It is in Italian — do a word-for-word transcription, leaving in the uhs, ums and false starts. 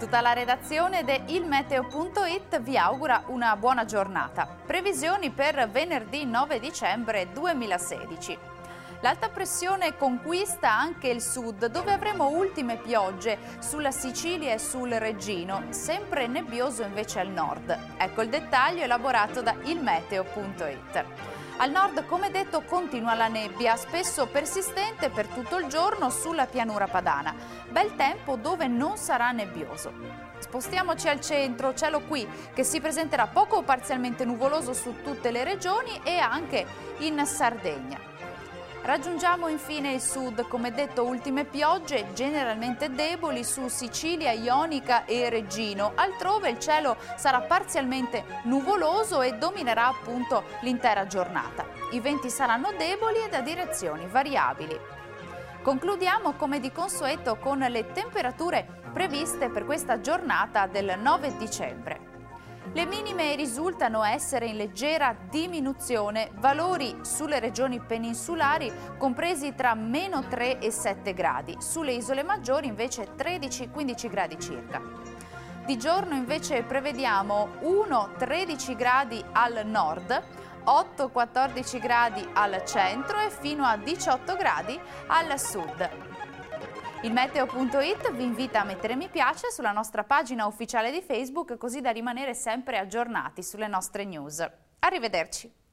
Tutta la redazione di il meteo punto it vi augura una buona giornata. Previsioni per venerdì nove dicembre duemilasedici. L'alta pressione conquista anche il sud, dove avremo ultime piogge sulla Sicilia e sul Reggino, sempre nebbioso invece al nord. Ecco il dettaglio elaborato da il meteo punto it. Al nord, come detto, continua la nebbia, spesso persistente per tutto il giorno sulla pianura padana. Bel tempo dove non sarà nebbioso. Spostiamoci al centro, cielo qui che si presenterà poco o parzialmente nuvoloso su tutte le regioni e anche in Sardegna. Raggiungiamo infine il sud, come detto ultime piogge generalmente deboli su Sicilia, Ionica e Reggino. Altrove il cielo sarà parzialmente nuvoloso e dominerà appunto l'intera giornata. I venti saranno deboli e da direzioni variabili. Concludiamo come di consueto con le temperature previste per questa giornata del nove dicembre. Le minime risultano essere in leggera diminuzione, valori sulle regioni peninsulari compresi tra meno tre e sette gradi, sulle isole maggiori invece tredici quindici gradi circa. Di giorno invece prevediamo uno tredici gradi al nord, otto quattordici gradi al centro e fino a diciotto gradi al sud. Il meteo punto it vi invita a mettere mi piace sulla nostra pagina ufficiale di Facebook, così da rimanere sempre aggiornati sulle nostre news. Arrivederci!